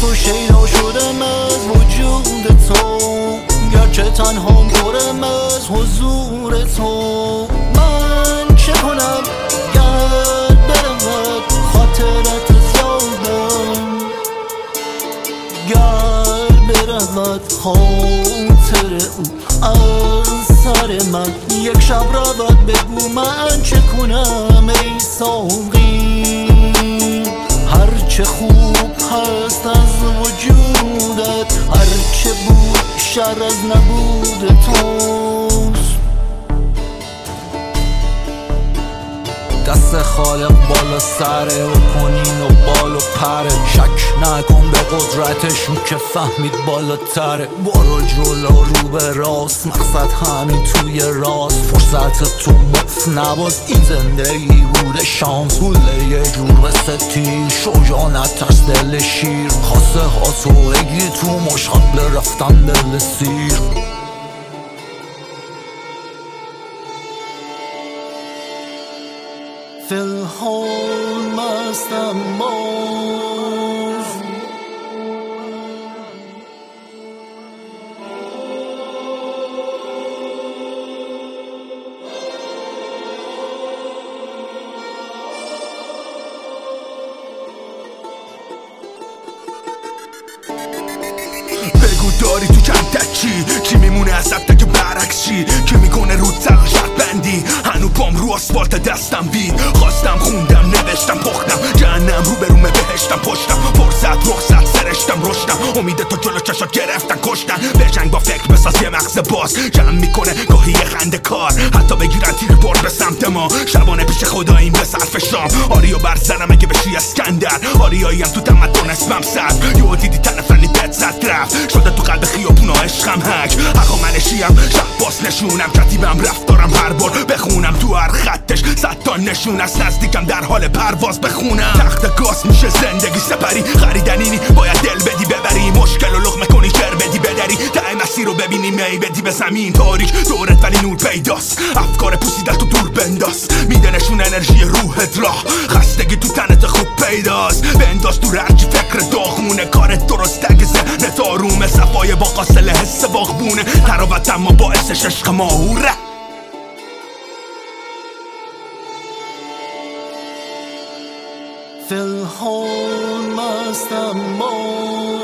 تو شیدا شدم از وجود تو، گرچه تنهام پرم از حضور تو. من چه کنم گر برود خاطرت یادم، گر برود خاطر او از سر من. یک شب رود بگو من چه کنم ای ساقی، هرچه خوب هست از وجودت، هرچه بود شر از نبود توست. دست خالق بالا سره و کنین و بال و پره، شک نکن به قدرتش اون که فهمید بالاتره. برو جلو رو به راست، مقصد همین توی راست. فرصت تو مفت نباز، این زندگی بوده شانس. حوله یه جور مثل تیر، شجاعت از دل شیر. خواسته ها تو بگی تو مش قبل رفتن دل سیر. فی الحال مستم باز، بگو داری تو کمتک چی میمونه از تا که برعکس چی که میکنه رو تلا شرط بندی. هنو پام رو آسفالت دستم بید، خواستم خوندم نوشتم پختم، جهنم رو برومه بهشتم پشتم. فرصت رخصت سرشتم رشتم، امید تو جلو چشات گرفتن کشتن. بجنگ با فکر بساز یه مغز باز، جمع میکنه گاهی یه خنده کار. حتی بگیرن تیر بر به سمت ما، شبانه پیش خداییم به صرف شام. آریو بر سرم اگه بشی اسکندر، آریاییم تو تمدن اسمم صدر. یو دیدی تن فنی بد زد رفت، شده تو قلب خیابونا عشقم هک. حقا منشیم شب باس نشونم، کتیبم رفت دارم هر بار بخونم. تو هر خطش 100 تا نشون از نزدیکم در حال پرواز بخونم. تخت گاز میشه زندگی سپری، خریدنینی باید دل بدی ببری. مشکل و لقمه کنی کر بدی بدری، ته مسیر رو ببینی می بدی به زمین. تاریک دورت ولی نور پیداست، افکار پوسیدت تو دور بنداز. میده نشون انرژی روحت راه، خستگی تو تنت خوب پیداست. بنداز تو هرچی فکر داغونه، کارت درست اگه ذهنت آرومه. صفای با قاصل حس باغبونه، تراوت اما باعثش عشق ماهوره. فی الحال مستم باز.